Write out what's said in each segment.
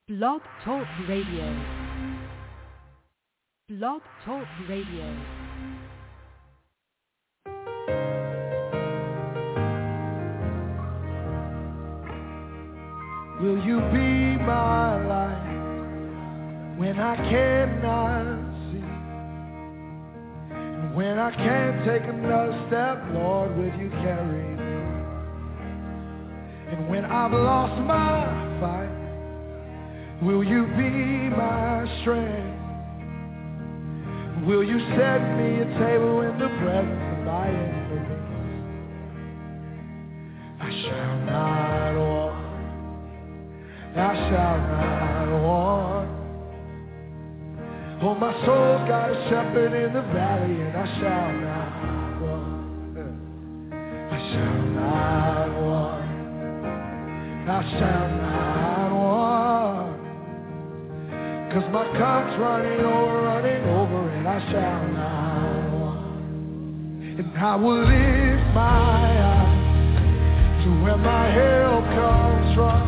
Blog Talk Radio. Blog Talk Radio. Will you be my light when I cannot see? And when I can't take another step, Lord, will you carry me? And when I've lost my fight, will you be my strength? Will you set me a table in the presence of my enemies? I shall not want. I shall not want. Oh, my soul's got a shepherd in the valley, and I shall not want. I shall not want. I shall not want. 'Cause my cup's running over, and I shall not want. And I will lift my eyes to where my help comes from.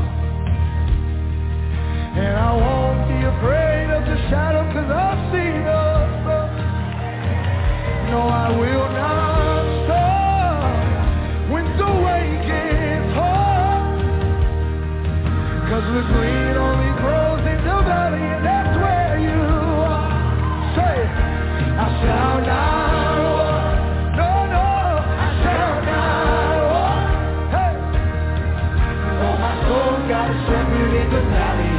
And I won't be afraid of the shadow, 'cause I've seen the sun. No, I will not stop when the way gets hard. 'Cause the green only grows in the valley, and that's where you are. Say, I shall not walk. No, no, I shall not walk. Hey, oh, my soul got a shepherd in the valley.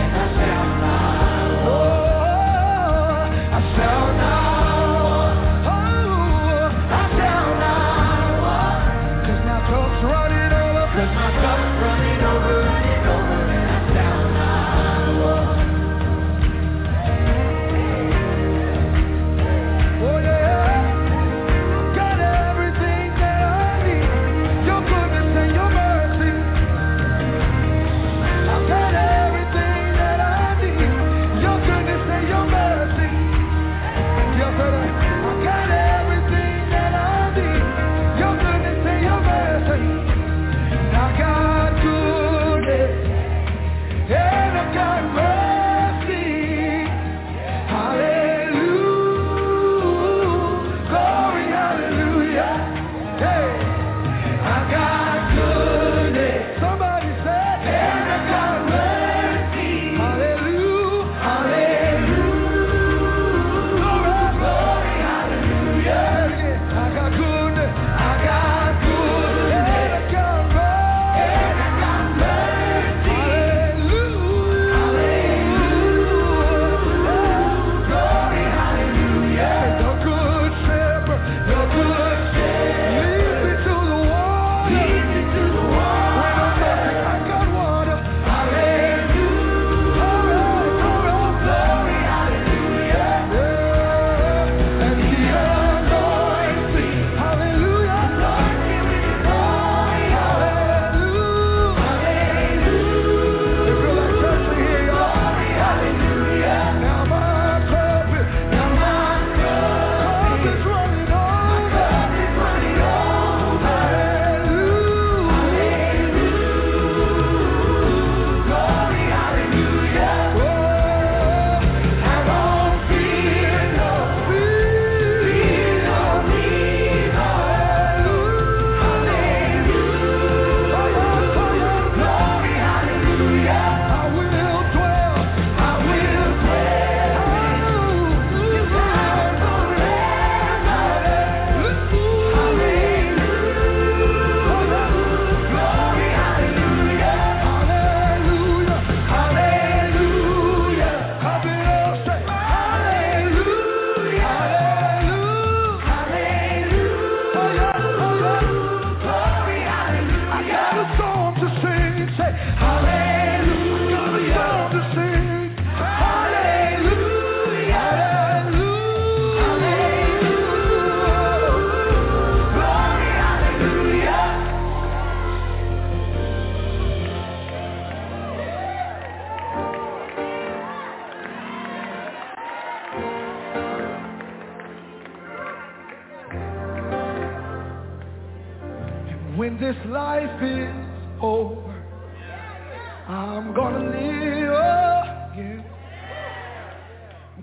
When this life is over, I'm gonna live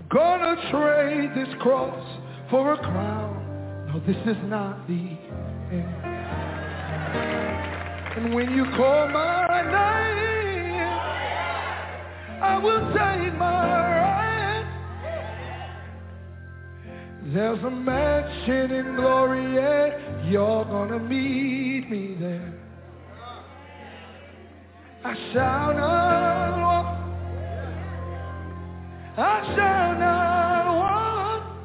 gonna trade this cross for a crown. No, this is not the end. And when you call my name, I will take my right. There's a mansion in glory, and you're gonna meet me there. I shall not walk, I shall not want.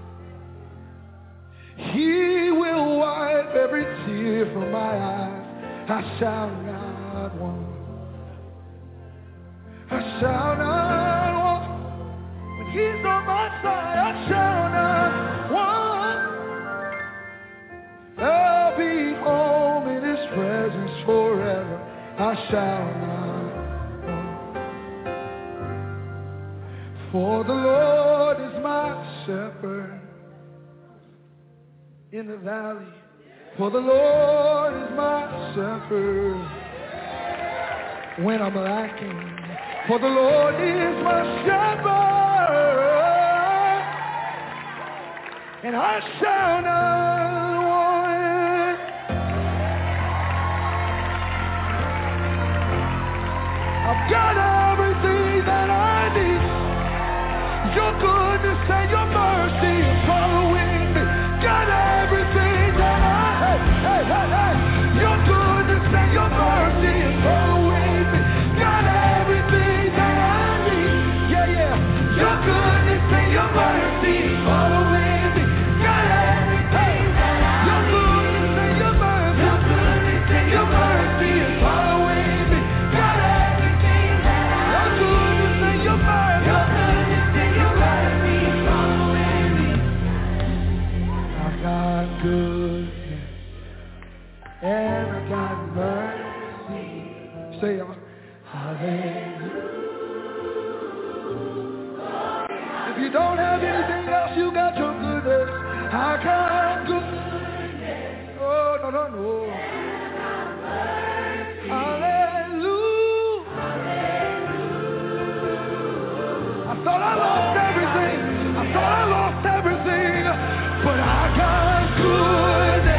He will wipe every tear from my eyes. I shall not want. I shall not want. When he's on my side, I shall not want. I'll be home in his presence forever. I shall not want. For the Lord is my shepherd in the valley. For the Lord is my shepherd when I'm lacking. For the Lord is my shepherd, and I shall not want. I've got everything that I need. Your goodness and your mercy is following me. Got everything that your goodness and your mercy is following me. Got everything that I need. Yeah, yeah. Your goodness and your mercy is following me. Got everything that I need. Your goodness and your mercy. Your goodness and your mercy is following me. Got everything that I need. Your goodness and your mercy. Your goodness and your mercy is following me. I've got goodness and I got mercy. Say y'all. Hallelujah. If you don't have anything else, you got your goodness. I got goodness. Oh, no, no, no. Hallelujah. I thought I lost everything. I thought I lost everything. But I got goodness.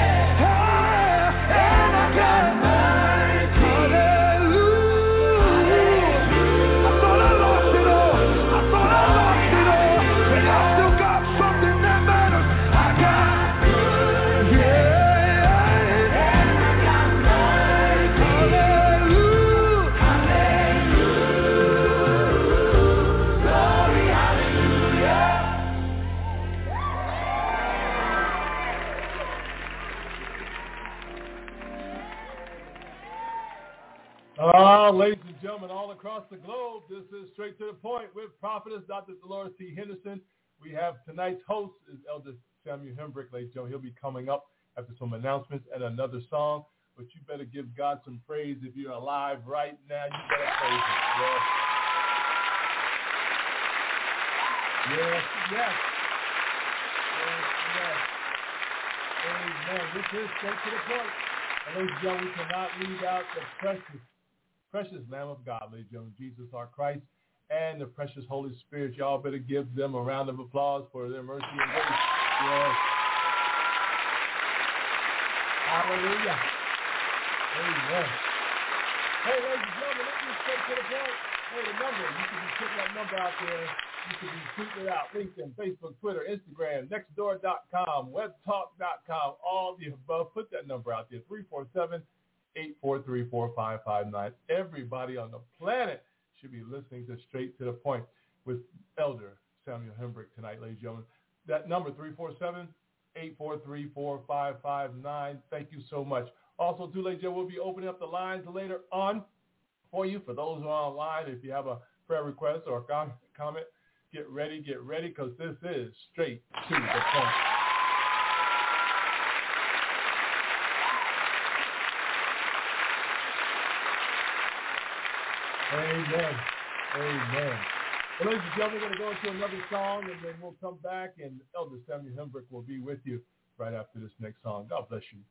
Ladies and gentlemen, all across the globe, this is Straight to the Point with Prophetess Dr. Dolores T. Henderson. We have tonight's host is Elder Samuel Hembrick. Ladies and gentlemen, he'll be coming up after some announcements and another song. But you better give God some praise. If you're alive right now, you better praise him. Yes. Yes. Amen. This is Straight to the Point. And ladies and gentlemen, we cannot leave out the precious Lamb of God, ladies and gentlemen, Jesus our Christ, and the precious Holy Spirit. Y'all better give them a round of applause for their mercy and grace. Yes. Hallelujah. Amen. Hey, ladies and gentlemen, let's get straight to the point. Hey, the number, you can be putting that number out there. You can be tweeting it out. LinkedIn, Facebook, Twitter, Instagram, Nextdoor.com, WebTalk.com, all the above. Put that number out there, 347-843-4559. Everybody on the planet should be listening to Straight to the Point with Elder Samuel Hembrick tonight, ladies and gentlemen. That number, 347-843-4559. Thank you so much. Also, too, ladies and gentlemen, we'll be opening up the lines later on for you. For those who are online, if you have a prayer request or a comment, get ready, because this is Straight to the Point. Amen. Amen. Well, ladies and gentlemen, we're going to go into another song, and then we'll come back, and Elder Samuel Hembrick will be with you right after this next song. God bless you.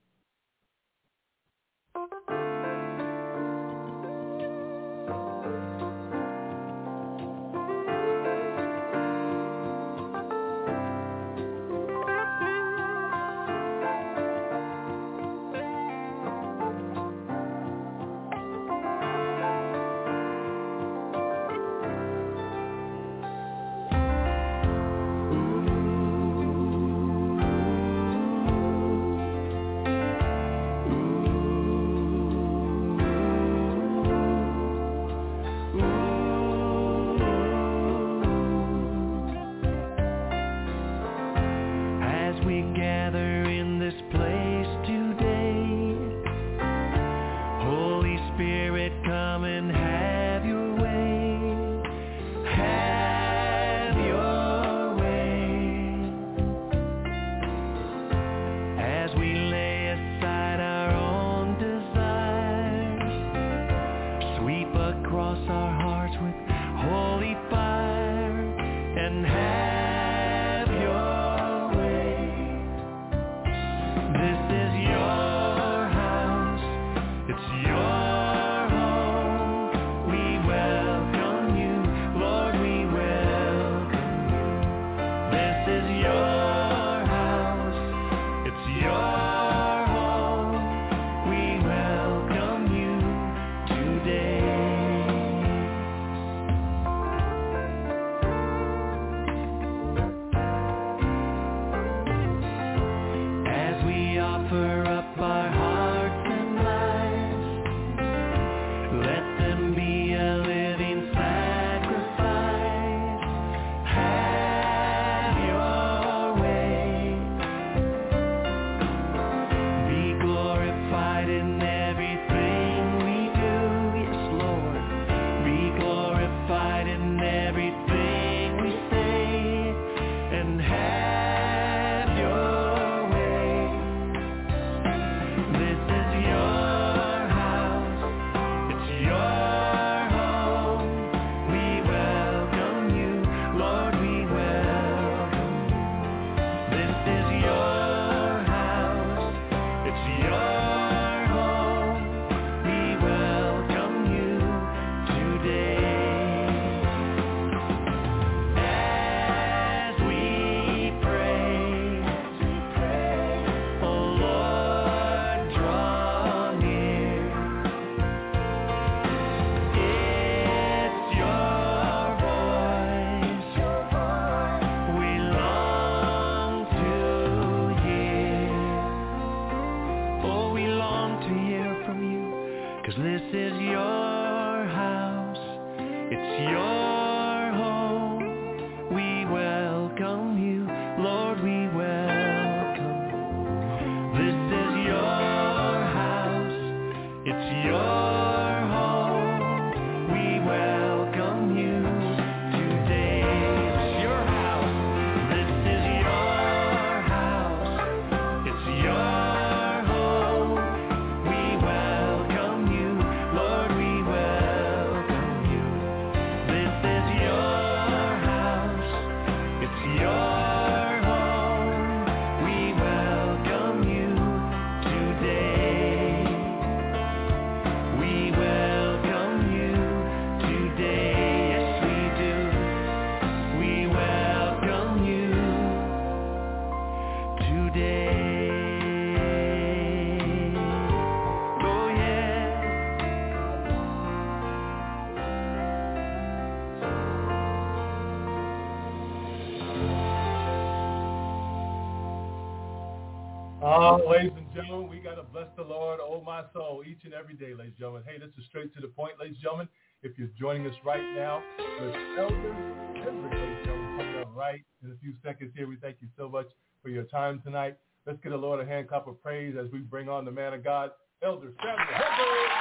Oh, ladies and gentlemen, we got to bless the Lord, oh my soul, each and every day, ladies and gentlemen. Hey, this is Straight to the Point, ladies and gentlemen. If you're joining us right now, with Elder Henrik, ladies and gentlemen, coming up right in a few seconds here. We thank you so much for your time tonight. Let's get a Lord a hand clap of praise as we bring on the man of God, Elder Samuel Henrik.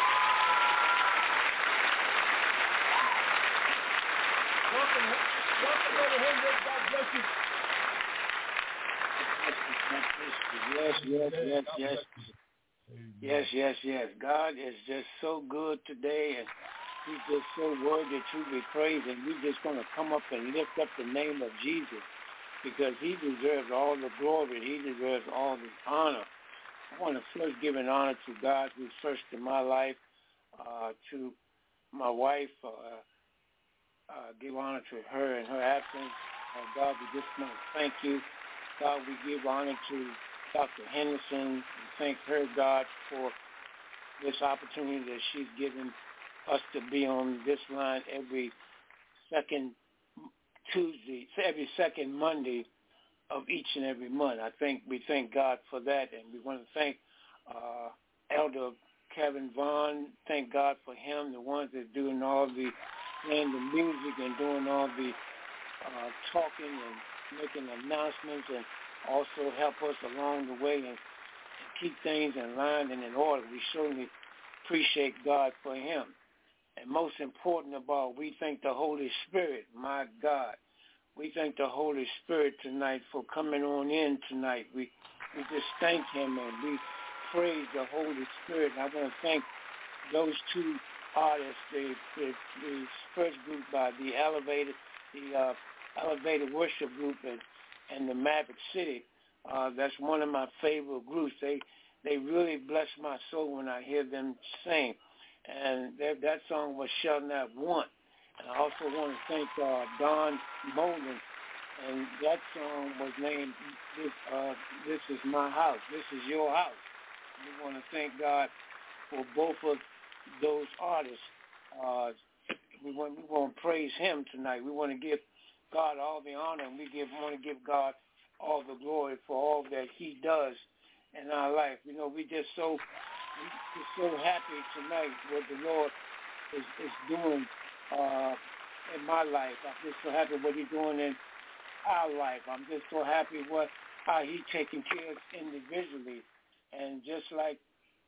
Welcome, Elder Henrik. God bless you. Yes. God is just so good today, and he's just so worthy to be praised, and we're just going to come up and lift up the name of Jesus because he deserves all the glory. He deserves all the honor. I want to first give an honor to God who's first in my life, to my wife, give honor to her in her absence. God, we just want to thank you. God, we give honor to Dr. Henderson and thank her, God, for this opportunity that she's given us to be on this line every second Tuesday, every second Monday of each and every month. We thank God for that, and we want to thank Elder Kevin Vaughn. Thank God for him, the ones that are doing all the playing the music and doing all the talking and making announcements, and also help us along the way and keep things in line and in order. We certainly appreciate God for him. And most important of all, we thank the Holy Spirit, my God. We thank the Holy Spirit tonight for coming on in tonight. We just thank him, and we praise the Holy Spirit. And I want to thank those two artists, the first group by the Elevated Worship Group and the Maverick City. That's one of my favorite groups. They really bless my soul when I hear them sing. And that song was Shall Not Want. And I also want to thank Don Molden. And that song was named This Is My House. This is Your House. We want to thank God for both of those artists. We want to praise him tonight. We want to give God all the honor, and we want to give God all the glory for all that he does in our life. You know, we're just so happy tonight what the Lord is doing in my life. I'm just so happy what he's doing in our life. I'm just so happy how he's taking care of us individually. And just like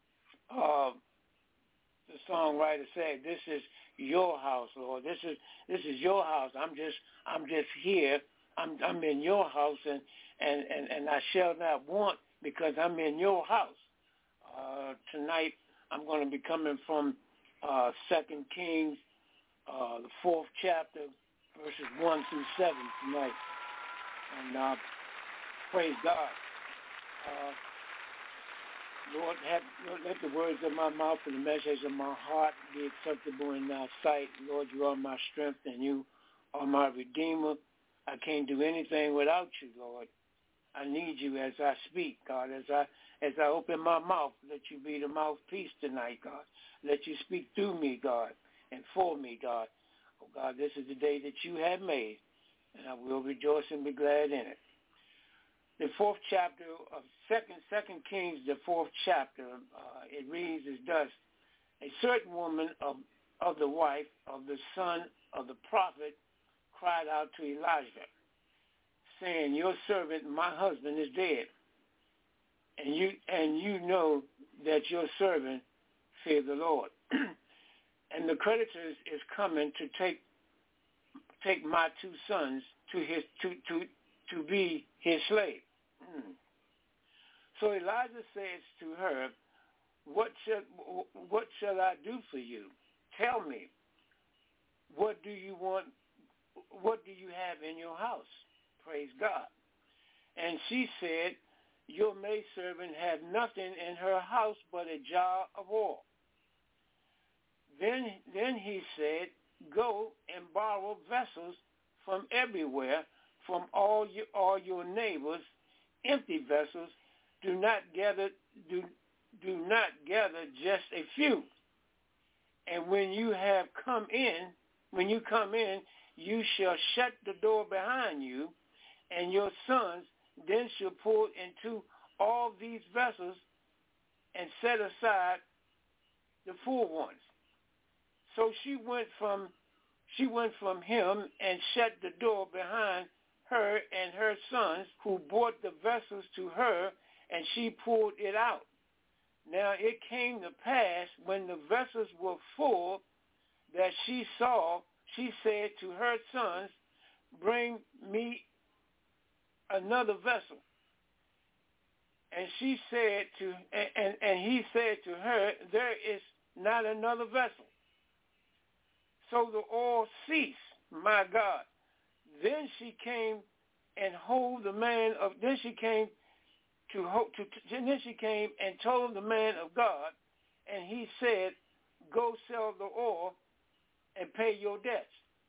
the songwriter said, this is your house, Lord. This is your house. I'm just here. I'm in your house, and I shall not want because I'm in your house. Tonight I'm going to be coming from 2 Kings, the 4th chapter, verses 1 through 7 tonight. And praise God. Lord, let the words of my mouth and the message of my heart be acceptable in thy sight. Lord, you are my strength and you are my redeemer. I can't do anything without you, Lord. I need you as I speak, God, as I open my mouth. Let you be the mouthpiece tonight, God. Let you speak through me, God, and for me, God. Oh, God, this is the day that you have made, and I will rejoice and be glad in it. The 4th chapter of 2 Kings, the 4th chapter, it reads as thus: A certain woman of the wife of the son of the prophet cried out to Elijah, saying, Your servant, my husband, is dead, and you know that your servant fear the Lord, and the creditor is coming to take my 2 sons to be his slave. So Elijah says to her, what shall I do for you? Tell me, what do you want? What do you have in your house? Praise God. And she said, your maidservant had nothing in her house but a jar of oil. Then he said, go and borrow vessels from everywhere, from all your neighbors, empty vessels. Do not gather just a few. And when you come in, you shall shut the door behind you, and your sons then shall pour into all these vessels and set aside the full ones. So she went from him and shut the door behind her and her sons, who brought the vessels to her, and she pulled it out. Now it came to pass, when the vessels were full, that she said to her sons, bring me another vessel. And she said and he said to her, there is not another vessel. So the oil ceased, my God. Then she came and told the man of God, and he said, go sell the oil and pay your debts.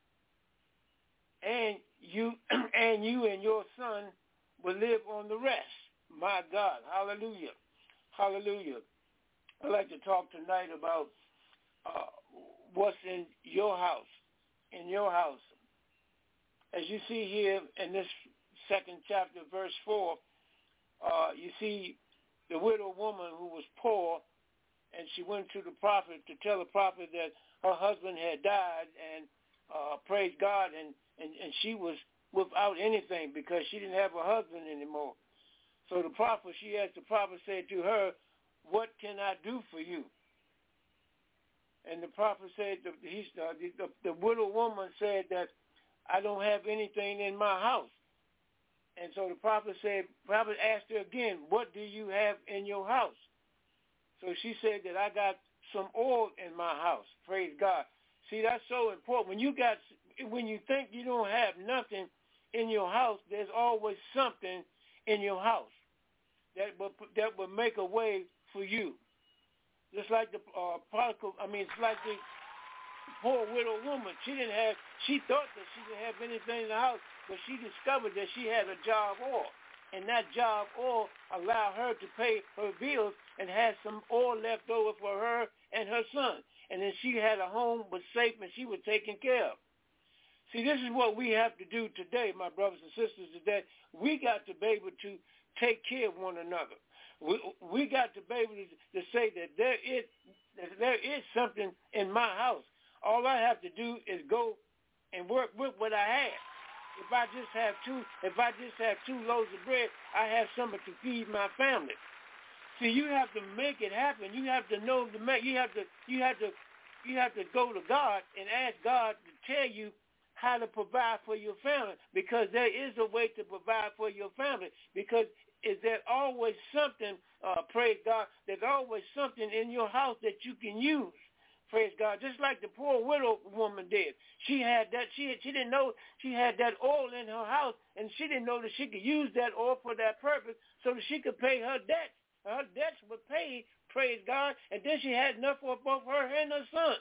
And you and your son will live on the rest. My God, hallelujah, hallelujah. I'd like to talk tonight about what's in your house. In your house, as you see here in this second chapter, verse 4, you see the widow woman who was poor, and she went to the prophet to tell the prophet that her husband had died, and praise God, and she was without anything because she didn't have a husband anymore. So the prophet, she asked the prophet, said to her, what can I do for you? And the prophet said, the widow woman said that I don't have anything in my house. And so the prophet asked her again, what do you have in your house? So she said that I got some oil in my house. Praise God. See, that's so important. When you think you don't have nothing in your house, there's always something in your house that will make a way for you. Just like the it's like the poor widow woman. She thought that she didn't have anything in the house, but she discovered that she had a jar of oil. And that jar of oil allowed her to pay her bills and had some oil left over for her and her son. And then she had a home, was safe, and she was taken care of. See, this is what we have to do today, my brothers and sisters, is that we got to be able to take care of one another. We got to be able to say that there is something in my house. All I have to do is go and work with what I have. If I just have two loaves of bread, I have something to feed my family. See, you have to make it happen. You have to know you have to go to God and ask God to tell you how to provide for your family, because there is a way to provide for your family. Because is there always something, praise God, there's always something in your house that you can use. Praise God. Just like the poor widow woman did. She had that. She didn't know she had that oil in her house, and she didn't know that she could use that oil for that purpose so that she could pay her debts. Her debts were paid, praise God, and then she had enough for both her and her son.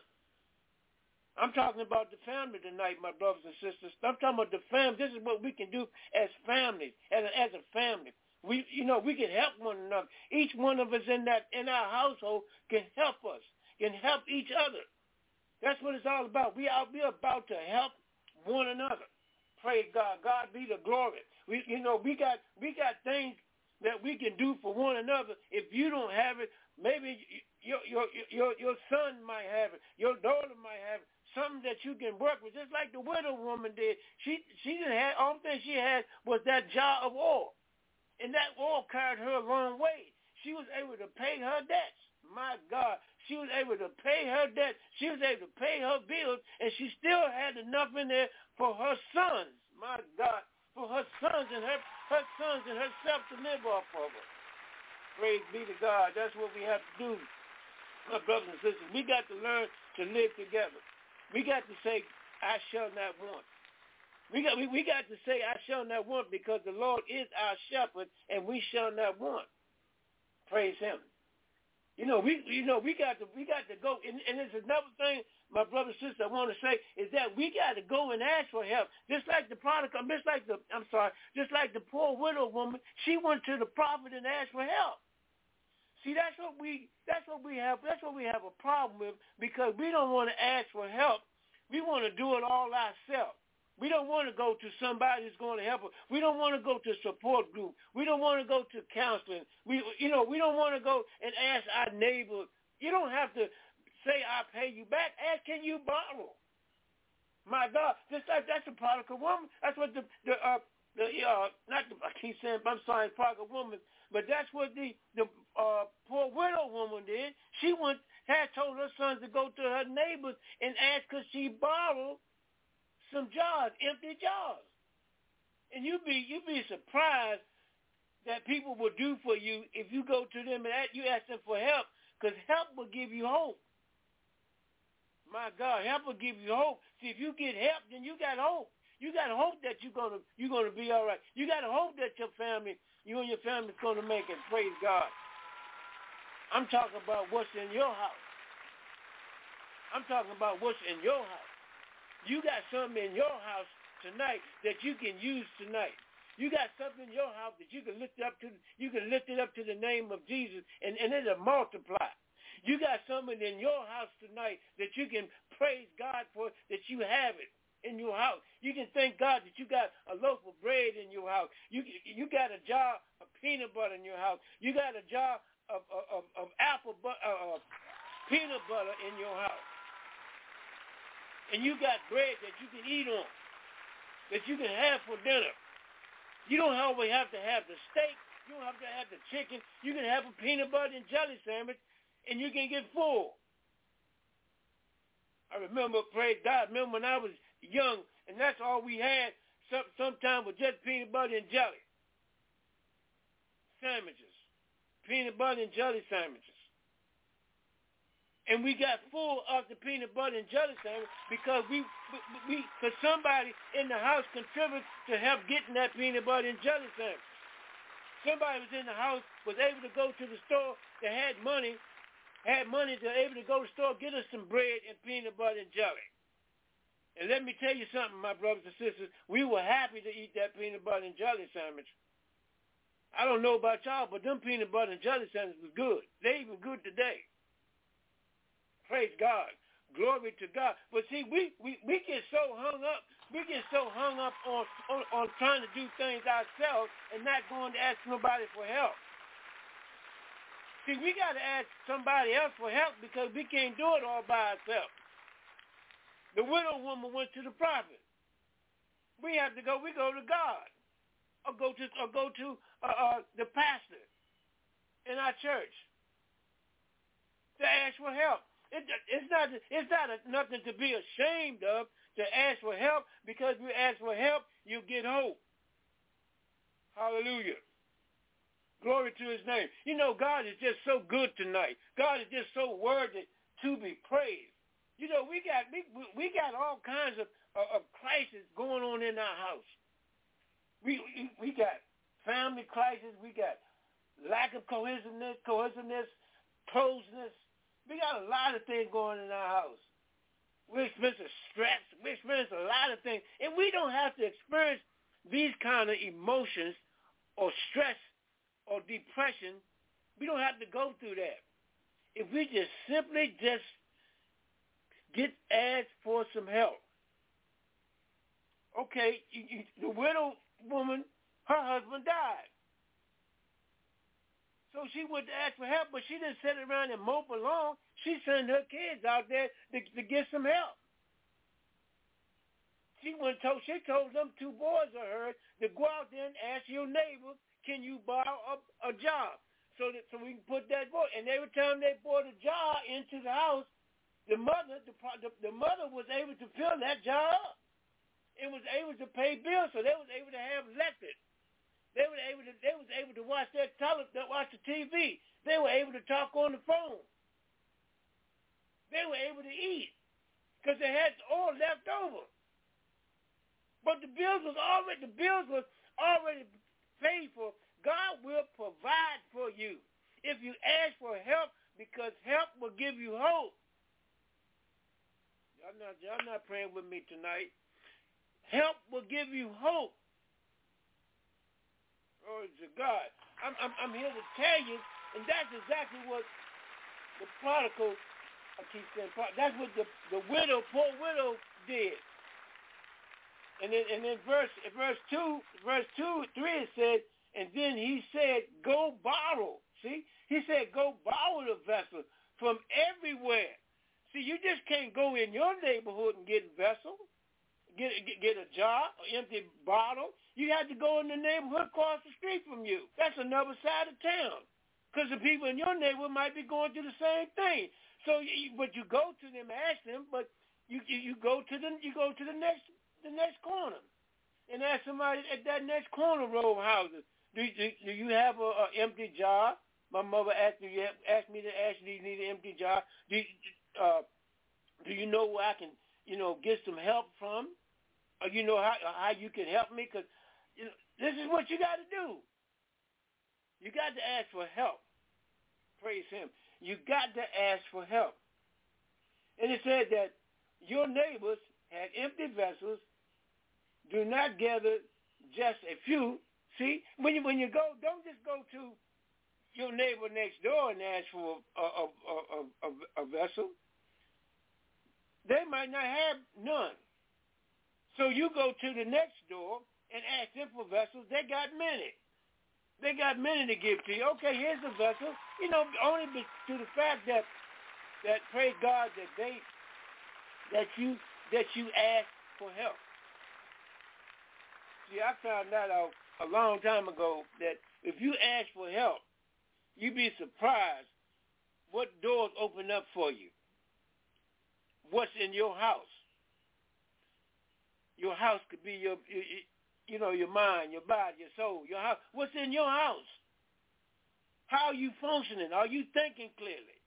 I'm talking about the family tonight, my brothers and sisters. I'm talking about the family. This is what we can do as families, as a family. We can help one another. Each one of us in our household can help us, can help each other. That's what it's all about. We're about to help one another. Praise God. God be the glory. We got things that we can do for one another. If you don't have it, maybe your son might have it. Your daughter might have it. Something that you can work with, just like the widow woman did. She didn't have, all the thing she had was that jar of oil. And that oil carried her a long way. She was able to pay her debts. My God. She was able to pay her debts. She was able to pay her bills, and she still had enough in there for her sons. My God. For her sons and her sons and herself to live off of her. Praise be to God. That's what we have to do, my brothers and sisters. We got to learn to live together. We got to say, I shall not want. We got to say, I shall not want, because the Lord is our shepherd, and we shall not want. Praise Him. We got to go, and there's another thing, my brother and sister, I want to say is that we got to go and ask for help, just like the poor widow woman. She went to the prophet and asked for help. See, that's what we have a problem with, because we don't want to ask for help. We want to do it all ourselves. We don't want to go to somebody who's going to help us. We don't want to go to a support group. We don't want to go to counseling. We don't want to go and ask our neighbor. You don't have to say, I'll pay you back. Ask, can you borrow? My God, that's a prodigal woman. That's what prodigal woman, but that's what the poor widow woman did. She had told her sons to go to her neighbors and ask could she borrow some jars, empty jars. And you'd be surprised that people will do for you if you go to them and you ask them for help, because help will give you hope. My God, help will give you hope. See, if you get help, then you got hope. You got hope that you're gonna be all right. You got hope that you and your family's gonna make it. Praise God. I'm talking about what's in your house. I'm talking about what's in your house. You got something in your house tonight that you can use tonight. You got something in your house that you can lift it up to the name of Jesus, and it'll multiply. You got something in your house tonight that you can praise God for, that you have it in your house. You can thank God that you got a loaf of bread in your house. You got a jar of peanut butter in your house. You got a jar of peanut butter in your house. And you got bread that you can eat on, that you can have for dinner. You don't always have to have the steak. You don't have to have the chicken. You can have a peanut butter and jelly sandwich, and you can get full. I remember, praise God, when I was young, and that's all we had, sometimes was just peanut butter and jelly sandwiches, peanut butter and jelly sandwiches. And we got full of the peanut butter and jelly sandwich because because somebody in the house contributed to help getting that peanut butter and jelly sandwich. Somebody was in the house, was able to go to the store, that had money to able to go to the store, get us some bread and peanut butter and jelly. And let me tell you something, my brothers and sisters, we were happy to eat that peanut butter and jelly sandwich. I don't know about y'all, but them peanut butter and jelly sandwiches was good. They even good today. Praise God. Glory to God. But see, we get so hung up. We get so hung up on trying to do things ourselves and not going to ask nobody for help. See, we got to ask somebody else for help because we can't do it all by ourselves. The widow woman went to the prophet. We have to go. We go to God, or go to the pastor in our church to ask for help. It's not nothing to be ashamed of to ask for help, because if you ask for help, you get hope. Hallelujah. Glory to his name. You know, God is just so good tonight. God is just so worthy to be praised. You know, we got all kinds of crises going on in our house. We got family crisis. We got lack of cohesiveness, closeness. We got a lot of things going in our house. We experience stress. We experience a lot of things. And we don't have to experience these kind of emotions or stress or depression. We don't have to go through that. If we just simply ask for some help. Okay, the widow woman, her husband died. So she went to ask for help, but she didn't sit around and mope along. She sent her kids out there to get some help. She told them two boys of hers to go out there and ask your neighbor, can you borrow a jar so we can put that boy. And every time they brought a jar into the house, the mother was able to fill that jar up and was able to pay bills, so they was able to have electric. They was able to watch watch the TV. They were able to talk on the phone. They were able to eat because they had all left over. But the bills was already paid for. God will provide for you if you ask for help, because help will give you hope. Y'all not praying with me tonight. Help will give you hope. Glory to God. I'm here to tell you, and that's exactly what the prodigal, I keep saying, that's what the poor widow did. And then verse 2, 3 it said, and then he said, go borrow. See? He said, go borrow the vessel from everywhere. See, you just can't go in your neighborhood and get a vessel, get a jar, an empty bottle. You have to go in the neighborhood across the street from you. That's another side of town. Because the people in your neighborhood might be going through the same thing. So, but you go to them, ask them, but you go to the next corner and ask somebody at that next corner row of houses, do you have an empty jar? My mother asked me to ask, do you need an empty jar? Do you know where I can, get some help from? Or you know how you can help me? Because this is what you got to do. You got to ask for help. Praise him. You got to ask for help. And it said that your neighbors had empty vessels. Do not gather just a few. See, when you go, don't just go to your neighbor next door and ask for a vessel. They might not have none. So you go to the next door and ask them for vessels. They got many. They got many to give to you. Okay, here's a vessel. Only to the fact that praise God that you ask for help. See, I found that out a long time ago that if you ask for help, you'd be surprised what doors open up for you. What's in your house? Your house could be your mind, your body, your soul, your house. What's in your house? How are you functioning? Are you thinking clearly?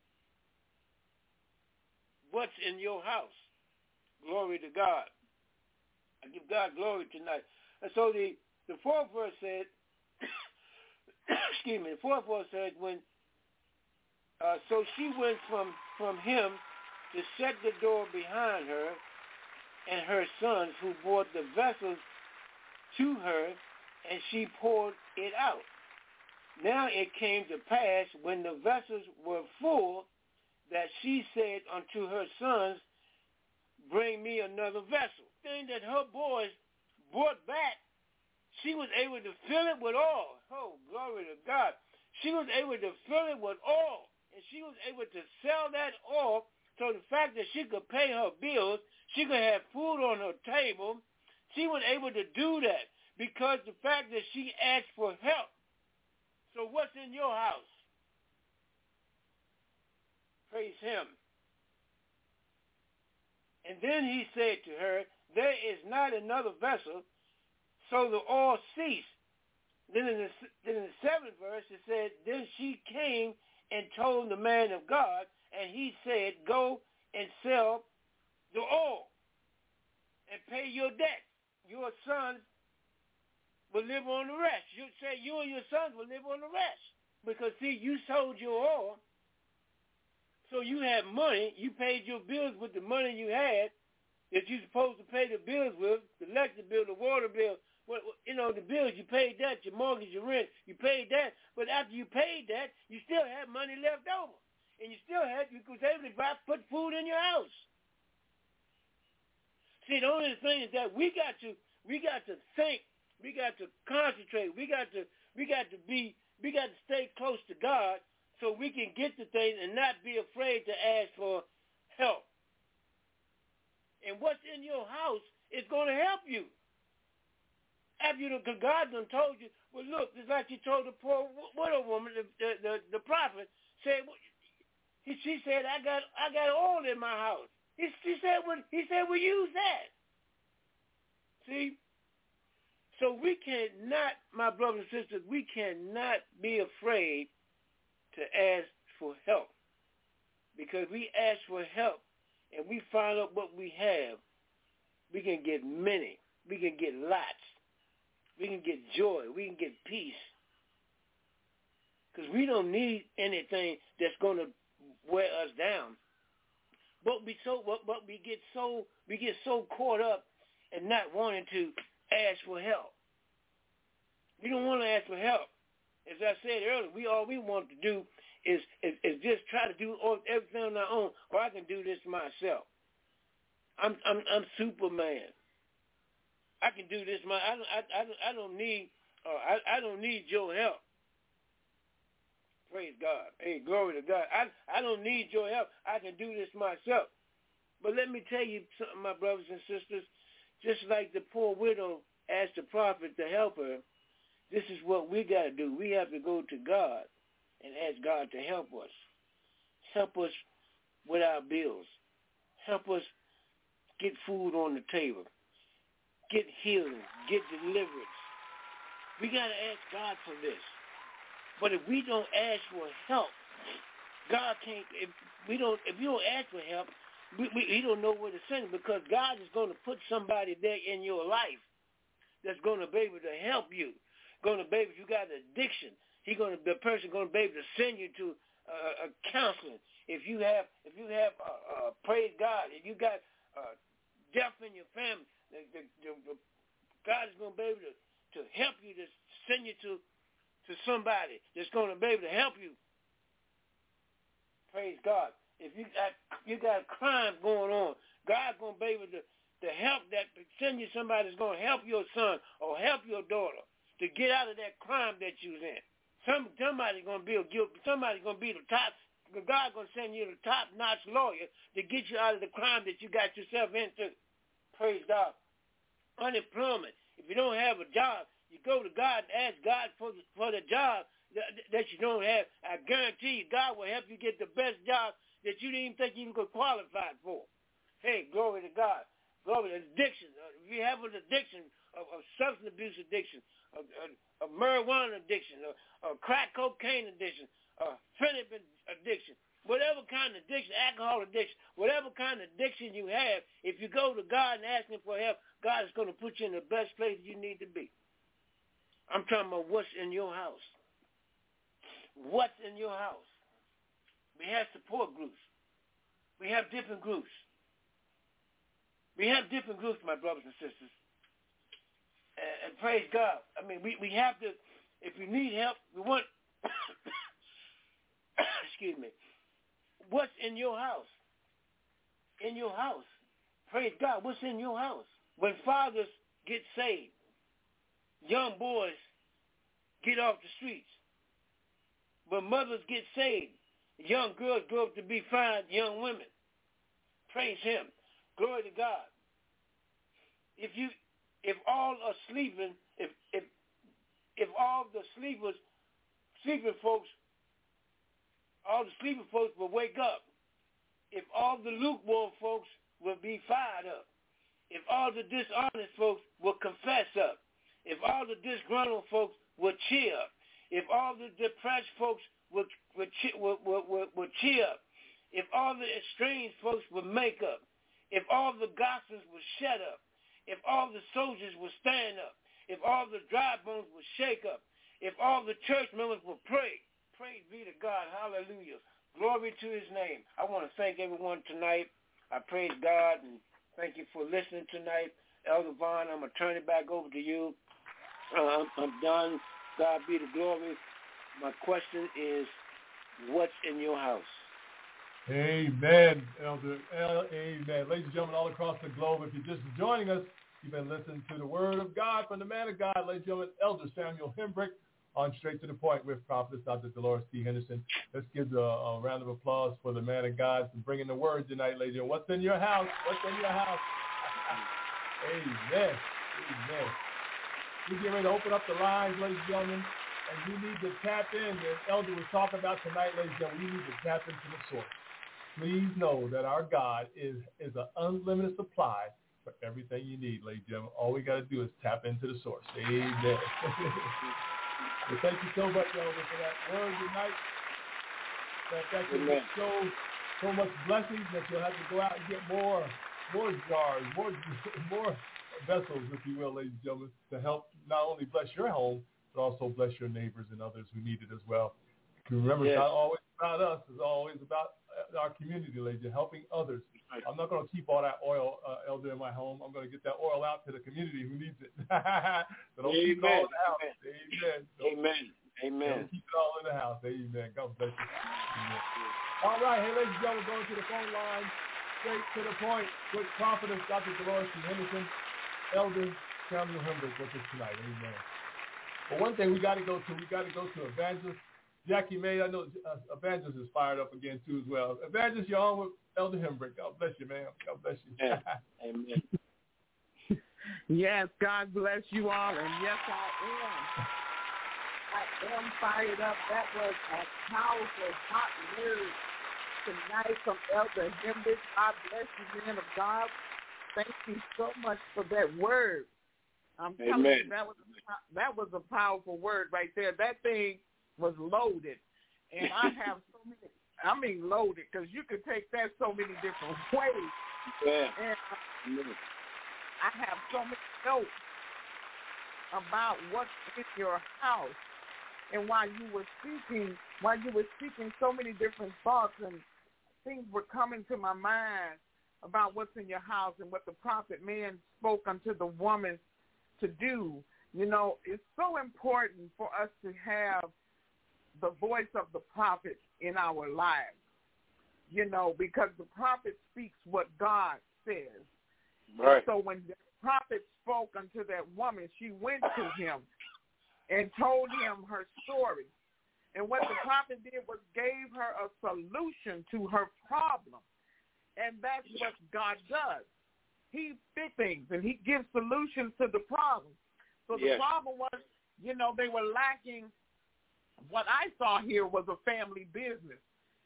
What's in your house? Glory to God. I give God glory tonight. And so the fourth verse said, excuse me, the fourth verse said, so she went from him to shut the door behind her and her sons who brought the vessels to her, and she poured it out. Now it came to pass when the vessels were full that she said unto her sons, bring me another vessel. Thing that her boys brought back, she was able to fill it with oil. Oh, glory to God. She was able to fill it with oil, and she was able to sell that oil. So the fact that she could pay her bills, she could have food on her table, she was able to do that because the fact that she asked for help. So what's in your house? Praise him. And then he said to her, there is not another vessel, so the oil ceased. Then in the seventh verse it said, then she came and told the man of God, and he said, go and sell the oil and pay your debt. Your sons will live on the rest. You say you and your sons will live on the rest. Because, see, you sold your oil, so you had money. You paid your bills with the money you had that you're supposed to pay the bills with, the electric bill, the water bill, the bills, you paid that, your mortgage, your rent, you paid that. But after you paid that, you still had money left over. And you was able to put food in your house. See, the only thing is that we got to think, we got to concentrate, we got to stay close to God so we can get the things and not be afraid to ask for help. And what's in your house is going to help you. After because God done told you, well, look, it's like you told the poor widow woman, the prophet, said, she said, I got oil in my house. He said, well, use that. See? So we cannot, my brothers and sisters, we cannot be afraid to ask for help. Because we ask for help and we find out what we have, we can get many. We can get lots. We can get joy. We can get peace. Because we don't need anything that's going to wear us down. But we get so caught up in not wanting to ask for help. We don't want to ask for help. As I said earlier, all we want to do is just try to do everything on our own, or I can do this myself. I'm Superman. I can do this. I don't need your help. Praise God. Hey, glory to God. I don't need your help. I can do this myself. But let me tell you something, my brothers and sisters. Just like the poor widow asked the prophet to help her, this is what we got to do. We have to go to God and ask God to help us. Help us with our bills. Help us get food on the table. Get healing. Get deliverance. We got to ask God for this. But if we don't ask for help, God can't. If you don't ask for help, He don't know where to send it, because God is going to put somebody there in your life that's going to be able to help you. Going to be able, if you got an addiction, the person going to be able to send you to a counseling. If you have praise God, if you got death in your family, God is going to be able to help you, to send you to somebody that's going to be able to help you. Praise God. If you got a crime going on, God's going to be able to help that, send you somebody that's going to help your son or help your daughter to get out of that crime that you're in. Somebody's going to be somebody's going to be the top. God's going to send you the top-notch lawyer to get you out of the crime that you got yourself into. Praise God. Unemployment. If you don't have a job, you go to God and ask God for the job that you don't have. I guarantee you, God will help you get the best job that you didn't even think you could qualify for. Hey, glory to God. Glory to addiction. If you have an addiction, of substance abuse addiction, of marijuana addiction, or crack cocaine addiction, fentanyl addiction, whatever kind of addiction, alcohol addiction, whatever kind of addiction you have, if you go to God and ask Him for help, God is going to put you in the best place you need to be. I'm talking about what's in your house. What's in your house? We have support groups. We have different groups. We have different groups, my brothers and sisters. And praise God. I mean, we have to, if you need help, we want, excuse me, what's in your house? In your house. Praise God. What's in your house? When fathers get saved, young boys get off the streets. When mothers get saved, young girls grow up to be fine young women. Praise Him. Glory to God. If all are sleeping, if all the sleeping folks will wake up, if all the lukewarm folks will be fired up, if all the dishonest folks will confess up, if all the disgruntled folks will cheer up, if all the depressed folks will cheer up, if all the estranged folks will make up, if all the gossips will shut up, if all the soldiers will stand up, if all the dry bones will shake up, if all the church members will pray, praise be to God, hallelujah, glory to His name. I want to thank everyone tonight. I praise God and thank you for listening tonight. Elder Vaughn, I'm going to turn it back over to you. I'm done. God be the glory. My question is, what's in your house? Amen, Elder. Amen. Ladies and gentlemen all across the globe, if you're just joining us, you've been listening to the Word of God from the man of God, ladies and gentlemen, Elder Samuel Hembrick, on Straight to the Point with Prophetess Dr. Dolores T. Henderson. Let's give a round of applause for the man of God for bringing the Word tonight, ladies and gentlemen. What's in your house? What's in your house? Amen. Amen. We're getting ready to open up the lines, ladies and gentlemen, and you need to tap in. As Elder was talking about tonight, ladies and gentlemen, you need to tap into the source. Please know that our God is an unlimited supply for everything you need, ladies and gentlemen. All we got to do is tap into the source. Amen. Well, thank you so much, Elder, for that word tonight. That can so much blessings that you'll have to go out and get more jars, more vessels, if you will, ladies and gentlemen, to help not only bless your home, but also bless your neighbors and others who need it as well. Remember, It's not always about us. It's always about our community, ladies, and helping others. I'm not going to keep all that oil, Elder, in my home. I'm going to get that oil out to the community who needs it. So don't keep it all in the house. Amen. Amen. Don't keep it all in the house. Amen. God bless you. Amen. All right. Hey, ladies and gentlemen, going to the phone line, straight to the point with Prophetess Dr. Dolores T. Henderson, Elder Samuel Hembrick with us tonight. Amen. But one thing we got to go to Evangelist Jackie May. I know Evangelist is fired up again too as well. Evangelist, you're on with Elder Hembrick. God bless you, man. God bless you. Yeah. Amen. Yes, God bless you all, and yes, I am fired up. That was a powerful, hot word tonight from Elder Hembrick. God bless you, man of God. Thank you so much for that word. I'm telling you, that was a powerful word right there. That thing was loaded, and I have so many. I mean loaded, because you could take that so many different ways. Yeah. And I have so many notes about what's in your house. And while you were speaking, so many different thoughts and things were coming to my mind about what's in your house and what the prophet man spoke unto the woman to do. You know, it's so important for us to have the voice of the prophet in our lives, you know, because the prophet speaks what God says. Right. So when the prophet spoke unto that woman, she went to him and told him her story. And what the prophet did was gave her a solution to her problem. And that's what God does. He fixes things, and he gives solutions to the problem. So the problem was, you know, they were lacking. What I saw here was a family business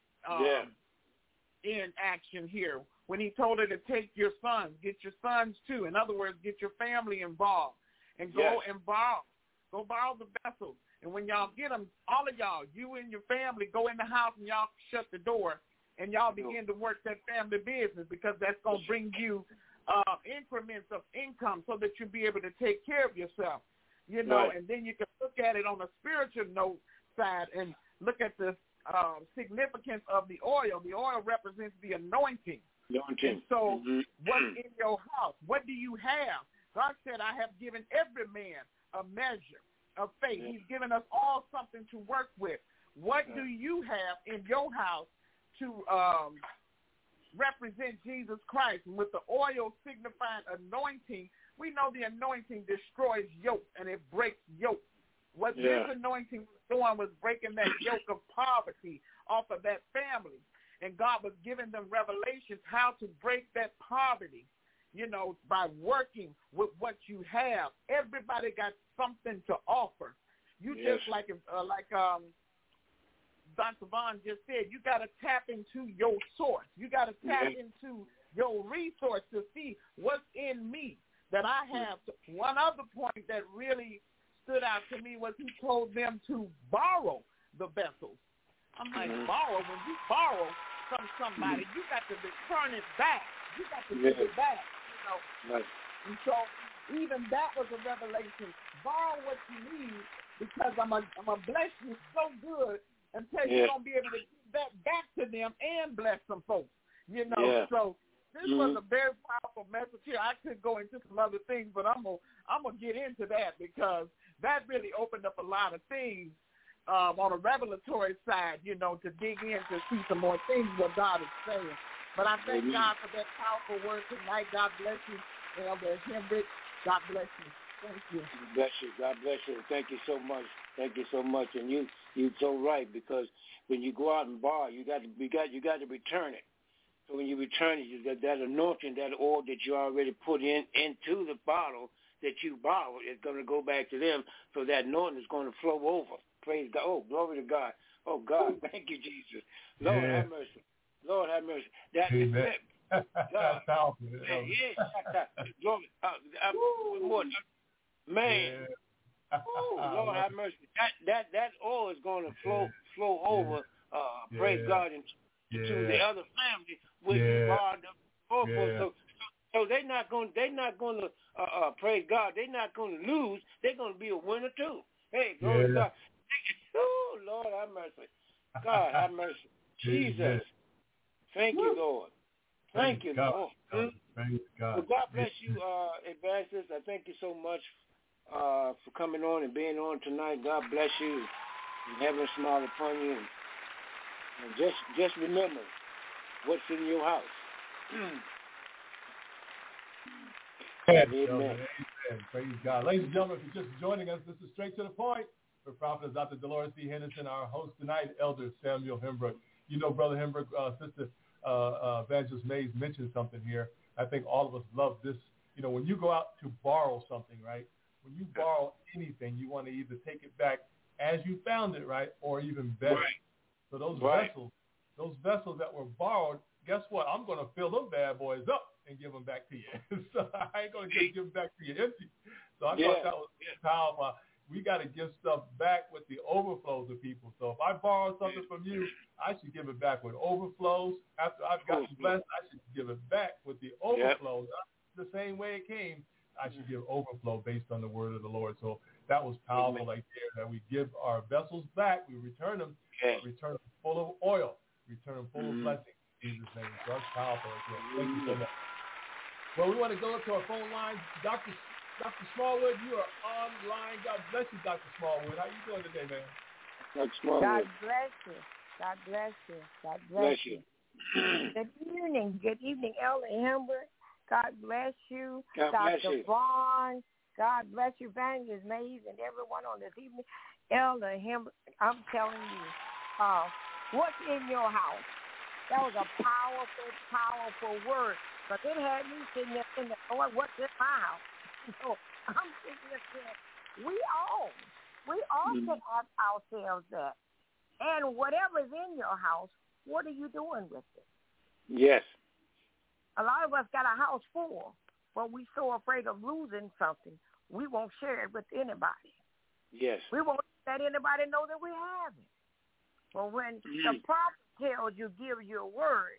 in action here. When he told her to take your sons, get your sons too. In other words, get your family involved and go and borrow. Go borrow the vessels. And when y'all get them, all of y'all, you and your family, go in the house and y'all shut the door and y'all begin to work that family business, because that's going to bring you increments of income so that you'll be able to take care of yourself. You know, and then you can look at it on a spiritual note side and look at the significance of the oil. The oil represents the anointing. And so what's in your house? What do you have? God said, I have given every man a measure of faith. He's given us all something to work with. What do you have in your house to represent Jesus Christ? And with the oil signifying anointing, we know the anointing destroys yoke and it breaks yoke. What this anointing was doing was breaking that yoke of poverty off of that family. And God was giving them revelations how to break that poverty, you know, by working with what you have. Everybody got something to offer. You just like Dr. Vaughn just said, you got to tap into your source. You got to tap into your resource to see what's in me that I have. One other point that really stood out to me was he told them to borrow the vessels. I'm like, borrow? When you borrow from somebody, you got to return it back. You got to give it back, you know. And so even that was a revelation. Borrow what you need, because I'm going to bless you so good until you're going to be able to give that back to them and bless some folks, you know. So this was a very powerful message here. I could go into some other things, but I'm gonna get into that, because that really opened up a lot of things on a revelatory side, you know, to dig in to see some more things what God is saying. But I thank God for that powerful word tonight. God bless you, Elder Hembrick. God bless you. Thank you. God bless you. God bless you. Thank you so much. Thank you so much. And you're so right, because when you go out and borrow, you got to return it. So when you return it, you got that anointing, that oil that you already put into the bottle that you borrowed is going to go back to them. So that anointing is going to flow over. Praise God. Oh, glory to God. Oh, God. Thank you, Jesus. Lord have mercy. Lord have mercy. That is it. That's powerful. Glory. Man. Ooh, Lord have mercy. That oil is going to flow over. Praise God, into the other family with you borrowed the so they're not going to praise God. They're not going to lose. They're going to be a winner too. Hey, glory to God. Oh, Lord have mercy. God have mercy. Jesus. Thank you, Lord. Thank you, Lord. Praise God. Well, God bless you, Evangelist. I thank you so much for coming on and being on tonight. God bless you, and heaven smile upon you. And just remember what's in your house. Amen. Praise God. Ladies and gentlemen, if you're just joining us, this is Straight to the Point. We're Prophetess Dr. Dolores C. Henderson, our host tonight, Elder Samuel Hembrook. You know, Brother Hembrook, Sister Evangelist Mays mentioned something here. I think all of us love this. You know, when you go out to borrow something, right? When you borrow anything, you want to either take it back as you found it, right, or even better. Right. So those vessels that were borrowed, guess what? I'm going to fill those bad boys up and give them back to you. So I ain't going to just give them back to you empty. So I thought that was powerful. We got to give stuff back with the overflows of people. So if I borrow something from you, I should give it back with overflows. After I've gotten blessed, I should give it back with the overflows. The same way it came, I should give overflow based on the word of the Lord. So that was powerful right there, that we give our vessels back. We return them, return them full of oil, return them full of blessings in Jesus' name. So that's powerful right there. Thank you so much. Well, we want to go to our phone line. Dr. Smallwood, you are online. God bless you, Dr. Smallwood. How you doing today, man? Dr. Smallwood. God bless you. God bless you. God bless you. Good evening. Good evening, Elder Hembrook. God bless you. God bless Dr. you. Vaughn. God bless you, Evangelist Mays, and everyone on this evening. Elder Hembrook, I'm telling you, what's in your house? That was a powerful, powerful word. But it had me sitting there thinking, Lord, what's in my house? So I'm thinking that we all can ask ourselves that. And whatever's in your house, what are you doing with it? Yes. A lot of us got a house full, but we're so afraid of losing something, we won't share it with anybody. Yes. We won't let anybody know that we have it. But when the prophet tells you, give your word,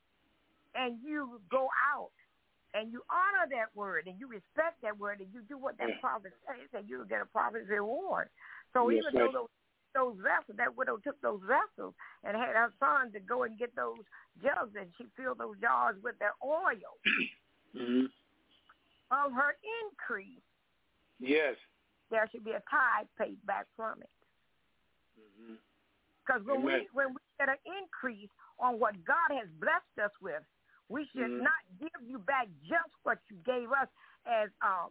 and you go out, and you honor that word, and you respect that word, and you do what that prophet says, and you'll get a prophet's reward. So even though those vessels, that widow took those vessels and had her son to go and get those jugs, and she filled those jars with their oil of her increase. Yes. There should be a tithe paid back from it. Because when we get an increase on what God has blessed us with, we should not give you back just what you gave us, as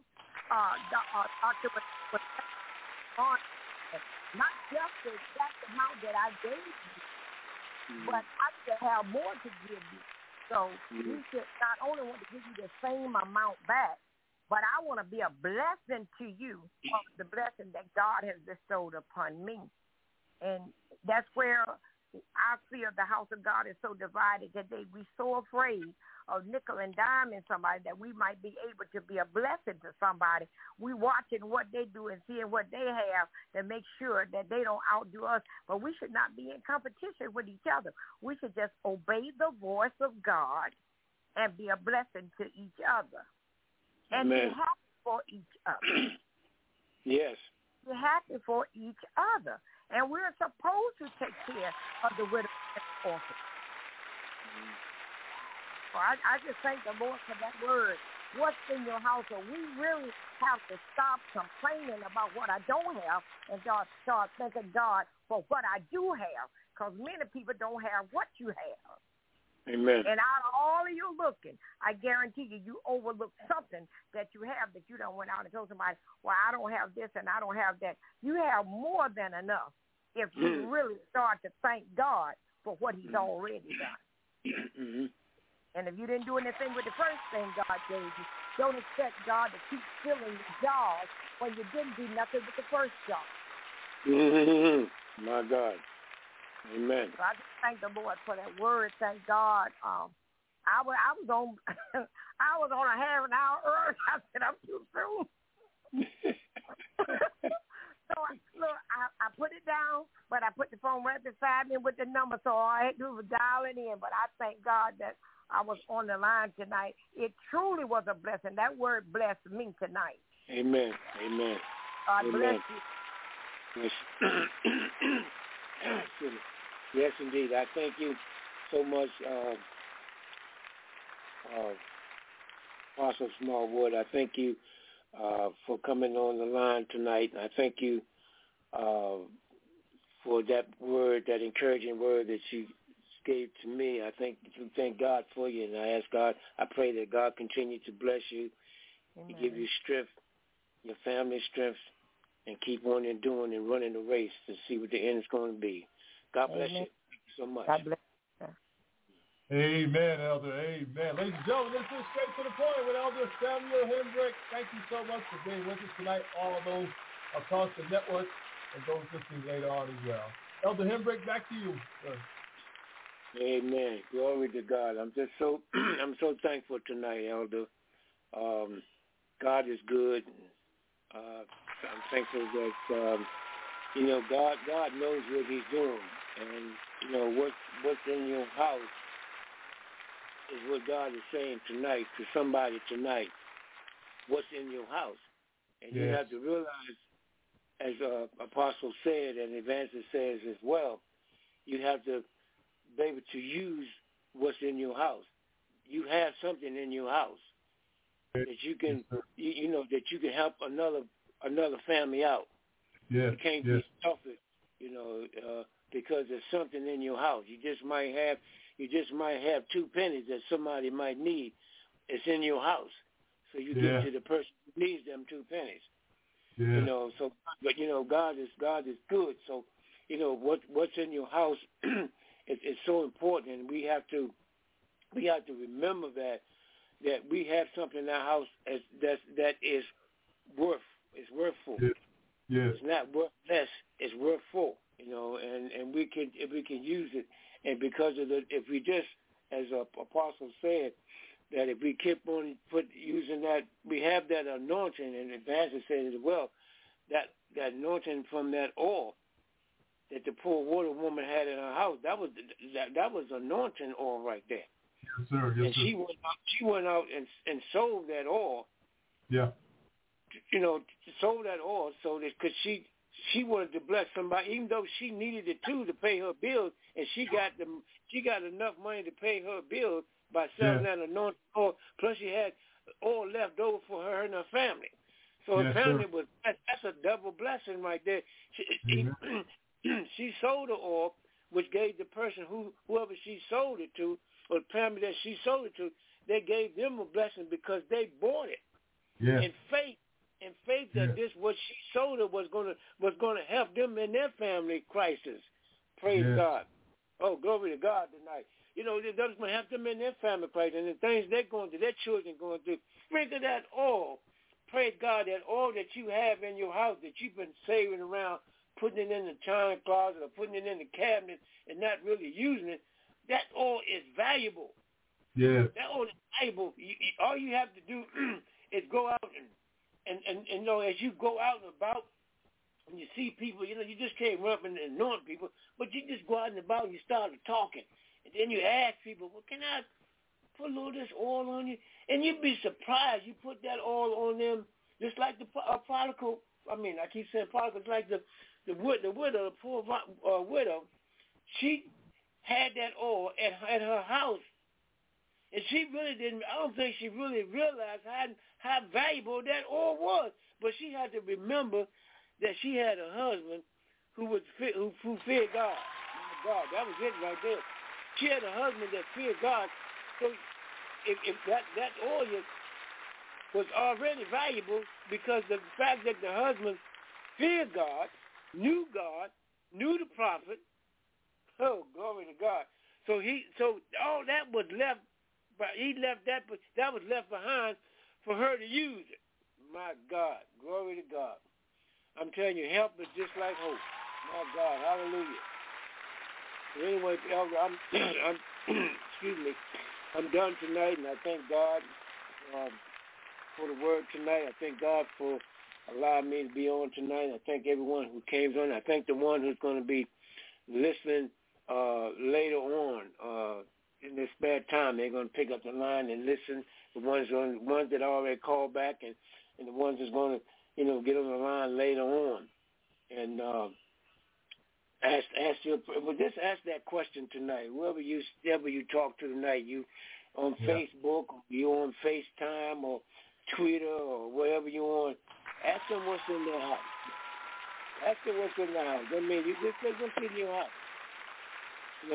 Dr. on, not just the exact amount that I gave you, but I should have more to give you. So we should not only want to give you the same amount back, but I want to be a blessing to you of the blessing that God has bestowed upon me. And that's where I feel the house of God is so divided that we're so afraid of nickel and diming somebody that we might be able to be a blessing to somebody. We watching what they do and seeing what they have to make sure that they don't outdo us. But we should not be in competition with each other. We should just obey the voice of God and be a blessing to each other. And be happy for each other. Yes. Be happy for each other. And we're supposed to take care of the widow and orphan. So I just thank the Lord for that word. What's in your house? So we really have to stop complaining about what I don't have and start thanking God for what I do have. Because many people don't have what you have. Amen. And out of all of you looking, I guarantee you overlooked something that you have that you don't went out and told somebody, well, I don't have this and I don't have that. You have more than enough if you really start to thank God for what he's already done. And if you didn't do anything with the first thing God gave you, don't expect God to keep filling the jars when you didn't do nothing with the first jar. My God. Amen. So I just thank the Lord for that word. Thank God. I was on I was on a half an hour early. I said I'm too soon. So I put it down, but I put the phone right beside me with the number, so all I had to do was dial it in. But I thank God that I was on the line tonight. It truly was a blessing. That word blessed me tonight. Amen. Amen. God bless you. Yes. Yes, indeed. I thank you so much, Apostle Smallwood. I thank you for coming on the line tonight. I thank you for that word, that encouraging word that you gave to me. I thank God for you, and I ask God, I pray that God continue to bless you, to give you strength your family strength, and keep on and doing and running the race to see what the end is going to be. God bless you. Thank you so much. God bless you. Amen, Elder. Amen. Ladies and gentlemen, this is Straight to the Point with Elder Samuel Hendrick. Thank you so much for being with us tonight, all of those across the network and those listening later on as well. Elder Hendrick, back to you, sir. Amen. Glory to God. I'm just so I'm so thankful tonight, Elder. God is good. I'm thankful that God knows what He's doing, and what's in your house is what God is saying tonight to somebody tonight. What's in your house, and you have to realize, as Apostle said and Evangelist says as well, you have to be able to use what's in your house. You have something in your house that you can, that you can help another family out. Yeah. You can't be selfish, because there's something in your house. You just might have 2 pennies that somebody might need. It's in your house, so you give to the person who needs them 2 pennies. Yeah. But God is good. So, what's in your house is so important, and we have to remember that we have something in our house that is worthful. Yeah. It's not worth less. It's worth full. And we can use it, and because of if we just, as Apostle said, that if we keep on using that, we have that anointing, and Evangelist said as well, that anointing from that oil that the poor water woman had in her house, that was anointing oil right there. Yes, sir. Yes, and she went out and sold that oil. Yeah. Sold that oil so that because she wanted to bless somebody, even though she needed it too to pay her bills, and she got enough money to pay her bills by selling that anointing oil. Plus, she had oil left over for her and her family. So her family was that's a double blessing right there. She sold the oil, which gave the person whoever she sold it to, or the family that she sold it to, they gave them a blessing because they bought it. Yeah. In faith that this what she sold it was gonna help them in their family crisis. Praise God. Oh, glory to God tonight. That's going to help them in their family crisis and the things they're going through, their children going through. Sprinkle that oil. Praise God, that oil that you have in your house that you've been saving around, putting it in the china closet or putting it in the cabinet and not really using it, that oil is valuable. Yeah. That oil is valuable. All you have to do is go out and as you go out and about and you see people, you just can't run up and anoint people, but you just go out and about and you start talking. And then you ask people, well, can I put a little of this oil on you? And you'd be surprised. You put that oil on them just like the prodigal. I keep saying prodigal, like the widow, the poor widow. She had that oil at her house. And she really didn't, I don't think she really realized how valuable that oil was. But she had to remember that she had a husband who feared God. My God, that was it right there. She had a husband that feared God. So if that oil was already valuable because the fact that the husband feared God, knew the prophet. Oh, glory to God. So all that was left. But he left that was left behind for her to use it. My God, glory to God. I'm telling you, help is just like hope. My God, hallelujah. But anyway, Elder, I'm excuse me, I'm done tonight, and I thank God for the word tonight. I thank God for allowing me to be on tonight. I thank everyone who came on. I thank the one who's going to be listening later on. In this spare time, they're going to pick up the line and listen. The ones that already called back, and the ones that's going to, get on the line later on, and just ask that question tonight. Whoever you talk to tonight, you on Facebook, or you on FaceTime, or Twitter, or wherever you on, ask them what's in their house. Ask them what's in their house. I mean, you just say what's in your house.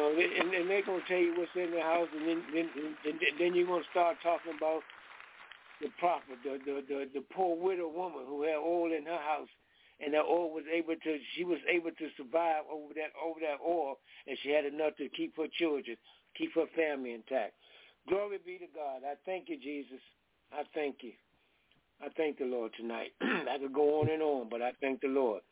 And they're going to tell you what's in the house, and then you're going to start talking about the prophet, the poor widow woman who had oil in her house, and that oil was able to survive over that oil, and she had enough to keep her children, keep her family intact. Glory be to God. I thank you, Jesus. I thank you. I thank the Lord tonight. I could go on and on, but I thank the Lord.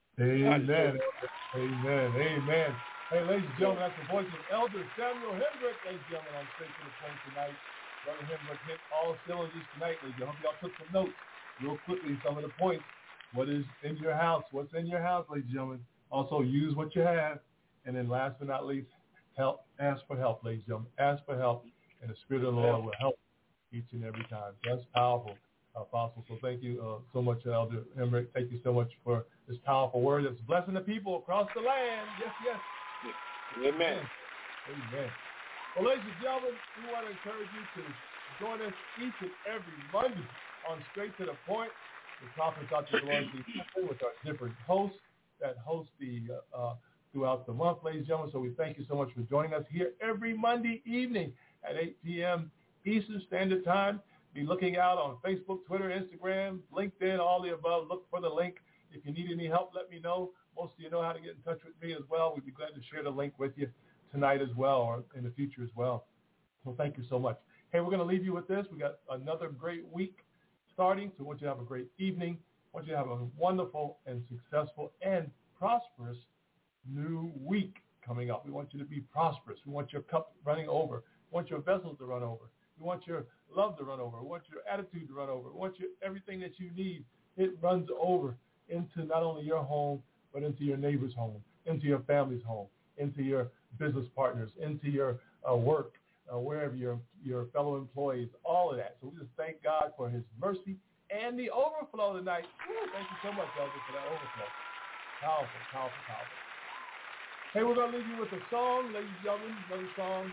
Amen. Amen. Amen. Hey, ladies and gentlemen, that's the voice of Elder Samuel Hembrick, ladies and gentlemen, on Straight to the Point tonight. Brother Hembrick hit all cylinders tonight, ladies and gentlemen. I hope y'all took some notes real quickly, some of the points. What is in your house? What's in your house, ladies and gentlemen? Also, use what you have. And then last but not least, help. Ask for help, ladies and gentlemen. Ask for help, and the Spirit of the Lord will help each and every time. That's powerful, Apostle. So thank you so much, Elder Hembrick. Thank you so much for this powerful word that's blessing the people across the land. Yes, yes. Amen. Amen. Well, ladies and gentlemen, we want to encourage you to join us each and every Monday on Straight to the Point with Prophet Dr. Dolores T. Henderson with our different hosts that host the throughout the month, ladies and gentlemen. So we thank you so much for joining us here every Monday evening at 8 p.m. Eastern Standard Time. Be looking out on Facebook, Twitter, Instagram, LinkedIn, all the above. Look for the link. If you need any help, let me know. Most of you know how to get in touch with me as well. We'd be glad to share the link with you tonight as well, or in the future as well. So thank you so much. Hey, we're going to leave you with this. We got another great week starting, so I want you to have a great evening. I want you to have a wonderful and successful and prosperous new week coming up. We want you to be prosperous. We want your cup running over. We want your vessels to run over. We want your love to run over. We want your attitude to run over. We want everything that you need. It runs over into not only your home, but into your neighbor's home, into your family's home, into your business partners, into your work, wherever your fellow employees, all of that. So we just thank God for his mercy and the overflow tonight. Woo, thank you so much, Elder, for that overflow. Powerful, powerful, powerful. Hey, we're going to leave you with a song, ladies and gentlemen, another song.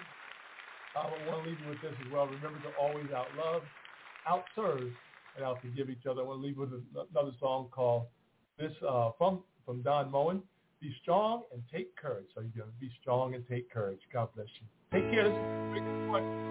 I want to leave you with this as well. Remember to always out-love, out-serve, and out-forgive each other. I want to leave you with another song called this from Don Moen, Be Strong and Take Courage. So you're going to be strong and take courage. God bless you. Take care. This is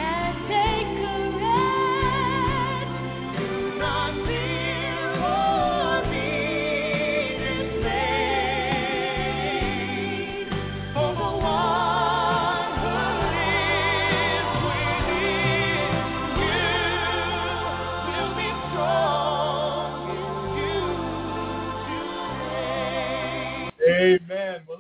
Oh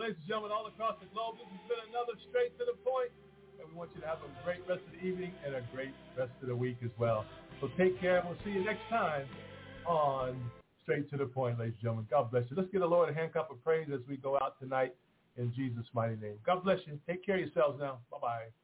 ladies and gentlemen, all across the globe, this has been another Straight to the Point. And we want you to have a great rest of the evening and a great rest of the week as well. So take care, and we'll see you next time on Straight to the Point, ladies and gentlemen. God bless you. Let's give the Lord a hand clap of praise as we go out tonight in Jesus' mighty name. God bless you. Take care of yourselves now. Bye-bye.